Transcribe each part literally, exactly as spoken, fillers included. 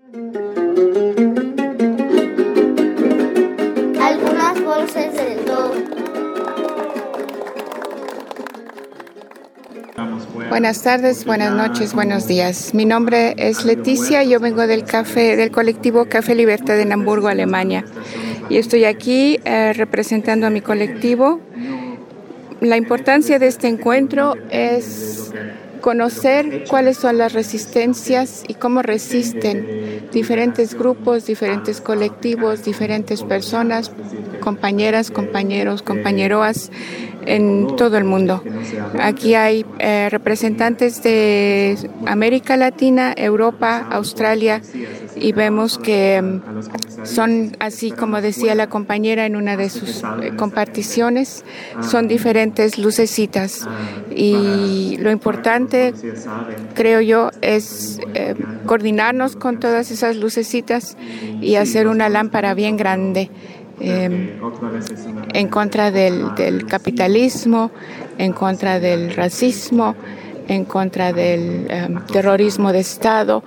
Algunas voces del todo. Buenas tardes, buenas noches, buenos días. Mi nombre es Leticia, yo vengo del café, del colectivo Café Libertad en Hamburgo, Alemania. Y estoy aquí eh, representando a mi colectivo. La importancia de este encuentro es conocer cuáles son las resistencias y cómo resisten diferentes grupos, diferentes colectivos, diferentes personas, compañeras, compañeros, compañeroas en todo el mundo. Aquí hay eh, representantes de América Latina, Europa, Australia, y vemos que um, son, así como decía la compañera en una de sus eh, comparticiones, son diferentes lucecitas. Y lo importante, creo yo, es eh, coordinarnos con todas esas lucecitas y hacer una lámpara bien grande. Eh, en contra del, del capitalismo, en contra del racismo, en contra del um, terrorismo de Estado.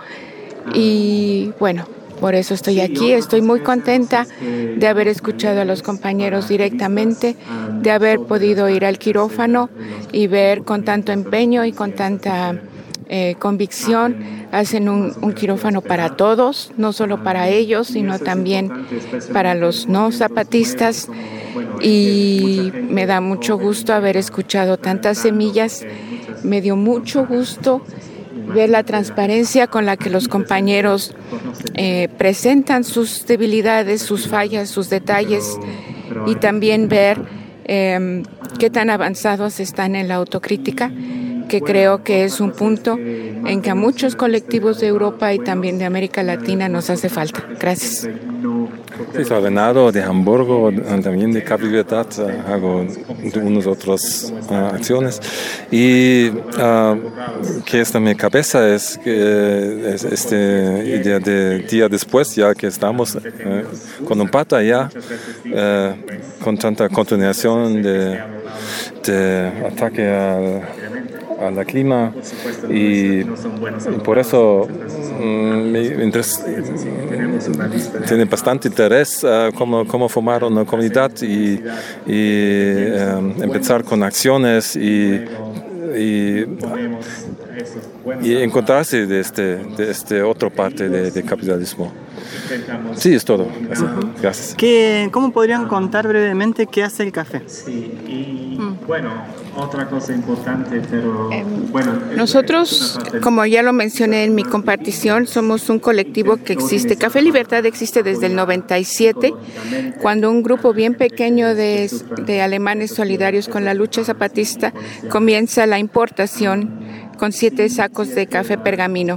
Y bueno, por eso estoy aquí. Estoy muy contenta de haber escuchado a los compañeros directamente, de haber podido ir al quirófano y ver con tanto empeño y con tanta eh, convicción. Hacen un, un quirófano para todos, no solo para ellos, sino también para los no zapatistas. Y me da mucho gusto haber escuchado tantas semillas. Me dio mucho gusto ver la transparencia con la que los compañeros eh, presentan sus debilidades, sus fallas, sus detalles, y también ver eh, qué tan avanzados están en la autocrítica, que creo que es un punto en que a muchos colectivos de Europa y también de América Latina nos hace falta. Gracias. Sí, soy Renato de Hamburgo, también de Café Libertad, hago unas otras uh, acciones. Y uh, que está en mi cabeza es que es esta idea de día después, ya que estamos uh, con un pata ya, uh, con tanta continuación de, de ataque al a la clima, y, y por eso um, me interés, tiene bastante interés uh, cómo, cómo formar una comunidad y, y um, empezar con acciones y, y, y encontrarse de este, de este otra parte de, de capitalismo. Sí, es todo. Gracias. ¿Qué, ¿Cómo podrían contar brevemente qué hace el café? Sí, y mm. bueno, otra cosa importante, pero eh, bueno. Nosotros, como ya lo mencioné en mi compartición, somos un colectivo que existe. Café Libertad existe desde el noventa y siete, cuando un grupo bien pequeño de, de alemanes solidarios con la lucha zapatista comienza la importación con siete sacos de café pergamino.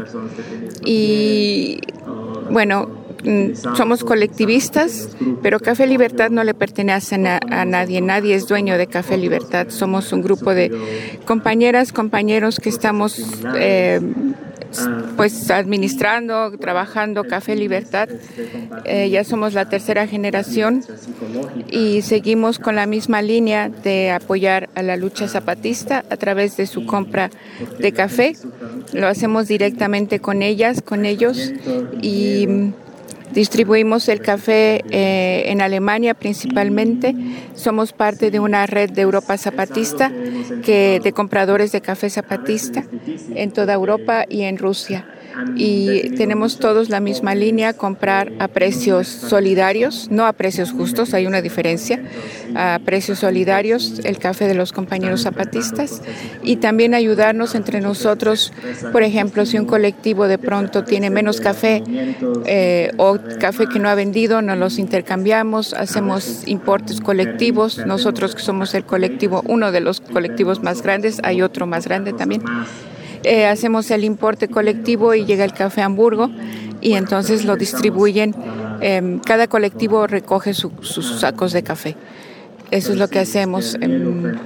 Y bueno, somos colectivistas, pero Café Libertad no le pertenece a, a nadie, nadie es dueño de Café Libertad. Somos un grupo de compañeras, compañeros que estamos eh, pues administrando, trabajando Café Libertad. Eh, ya somos la tercera generación y seguimos con la misma línea de apoyar a la lucha zapatista a través de su compra de café. Lo hacemos directamente con ellas, con ellos, y distribuimos el café eh, en Alemania principalmente. Somos parte de una red de Europa Zapatista, que, de compradores de café zapatista en toda Europa y en Rusia. Y tenemos todos la misma línea, comprar a precios solidarios, no a precios justos, hay una diferencia, a precios solidarios el café de los compañeros zapatistas, y también ayudarnos entre nosotros. Por ejemplo, si un colectivo de pronto tiene menos café eh, o café que no ha vendido, nos los intercambiamos, hacemos importes colectivos. Nosotros que somos el colectivo, uno de los colectivos más grandes, hay otro más grande también. Eh, hacemos el importe colectivo y llega el café a Hamburgo y entonces lo distribuyen. Eh, cada colectivo recoge su, sus sacos de café. Eso es lo que hacemos eh,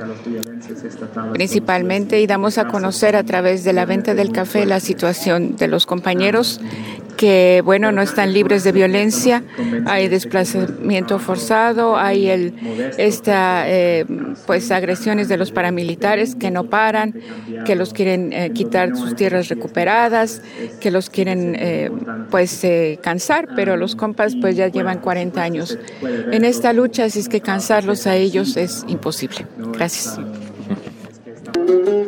principalmente, y damos a conocer a través de la venta del café la situación de los compañeros que, bueno, no están libres de violencia, hay desplazamiento forzado, hay el, esta, eh, pues, agresiones de los paramilitares que no paran, que los quieren eh, quitar sus tierras recuperadas, que los quieren, eh, pues, eh, cansar, pero los compas, pues, ya llevan cuarenta años en esta lucha, así es que cansarlos a ellos es imposible. Gracias.